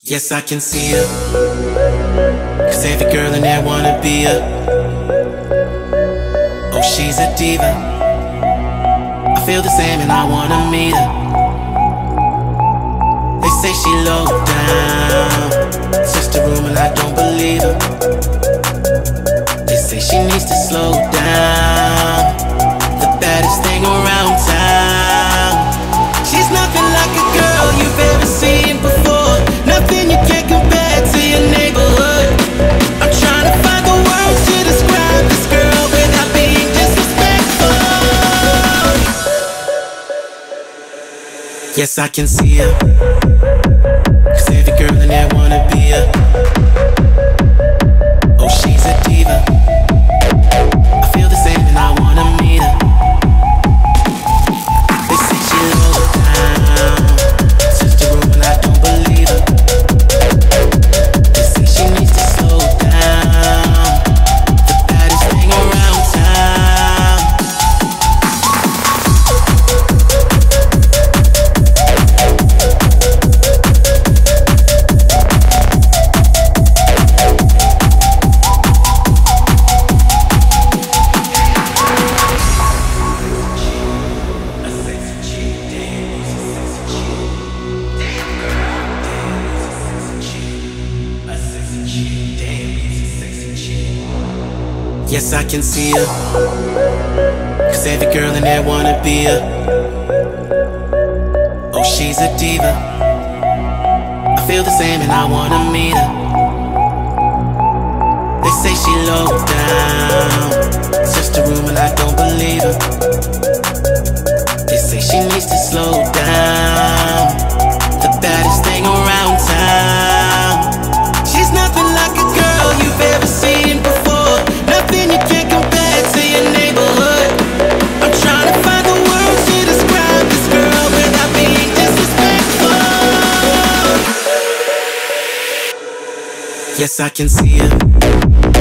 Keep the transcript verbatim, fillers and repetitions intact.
Yes, I can see her, 'cause every girl in there wanna be her. Oh, she's a diva, I feel the same and I wanna meet her. They say she low down, it's just a rumor and I don't believe her. They say she needs to slow down, the baddest thing around town. She's nothing like a girl you've ever seen before, nothing you can compare to your neighborhood. I'm trying to find the words to describe this girl without being disrespectful. Yes, I can see her, 'cause every girl in there wanna be her. Oh, she's a diva, I feel the same and I wanna meet her. They say she low down, it's just a rumor and I don't believe her. They say she needs to slow down, the baddest thing around town. Yes, I can see her, 'cause every girl in there wanna be her. Oh, she's a diva, I feel the same and I wanna meet her. They say she low down, it's just a rumor and I don't believe her. They say she needs to slow down, the baddest thing around town. She's nothing like a girl you've ever seen before, nothing you can compare to your neighborhood. I'm trying to find the words to describe this girl without being disrespectful. Yes, I can see her,